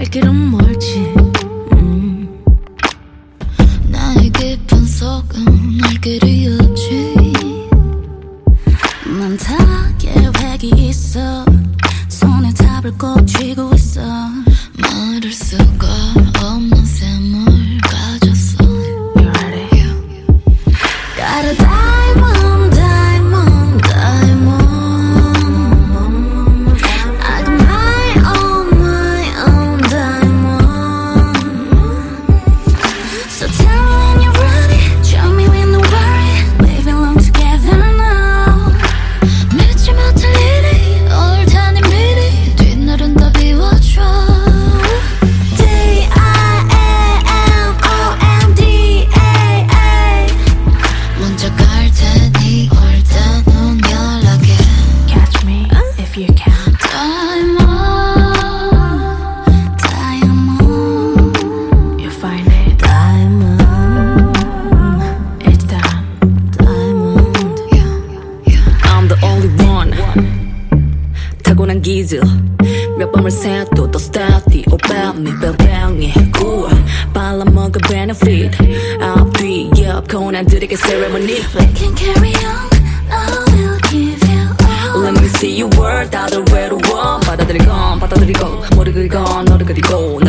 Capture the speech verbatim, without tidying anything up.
길은 멀지. 음. 나의 깊은 속은 알 길이 없지. 난 다 계획이 있어. 손에 답을 꼭 쥐고 있어. 말할 수가 없는 샘을 가졌어. You ready? Got a diamond, diamond, diamond. I got my own, my own diamond. So tell me when you're ready. Show me when to worry. We belong together now. 믿지 못할 일이 옳다니 미리 뒷날은 다 비워줘. D I A M O M D A A. 먼저 갈 테니 올 때는 연락해. Catch me if you can. Diamond, diamond. You find it. Diamond. It's diamond. Diamond. Yeah, yeah. I'm the only one. 타고난 기질 몇 밤을 새도 또 steady about me 뺑뺑이 cool 발라먹은 benefit 앞뒤 옆 고난들에게 ceremony We can carry on. I will give you all. Let me see your word 다들 외로워 받아들이건 받아들이고 머리 그리건 너를 그리고